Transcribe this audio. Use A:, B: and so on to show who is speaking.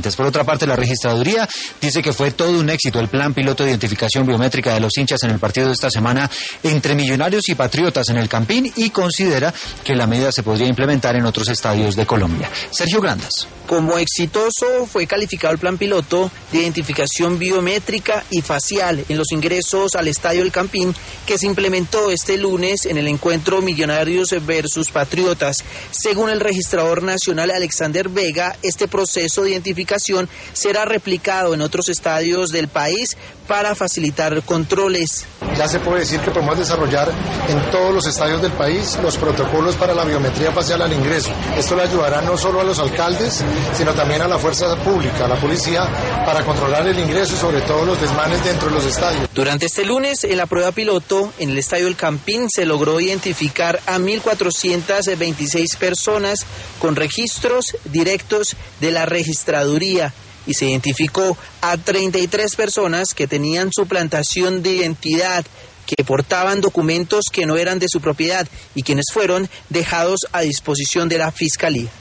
A: Por otra parte, la registraduría dice que fue todo un éxito el plan piloto de identificación biométrica de los hinchas en el partido de esta semana entre Millonarios y Patriotas en el Campín y considera que la medida se podría implementar en otros estadios de Colombia. Sergio Grandas.
B: Como exitoso fue calificado el plan piloto de identificación biométrica y facial en los ingresos al estadio El Campín que se implementó este lunes en el encuentro Millonarios versus Patriotas. Según el registrador nacional Alexander Vega, este proceso de identificación será replicado en otros estadios del país para facilitar controles.
C: Ya se puede decir que podemos desarrollar en todos los estadios del país los protocolos para la biometría facial al ingreso. Esto le ayudará no solo a los alcaldes, sino también a la fuerza pública, a la policía, para controlar el ingreso y sobre todo los desmanes dentro de los estadios.
B: Durante este lunes, en la prueba piloto, en el estadio El Campín, se logró identificar a 1.426 personas con registros directos de la registraduría y se identificó a 33 personas que tenían suplantación de identidad, que portaban documentos que no eran de su propiedad y quienes fueron dejados a disposición de la Fiscalía.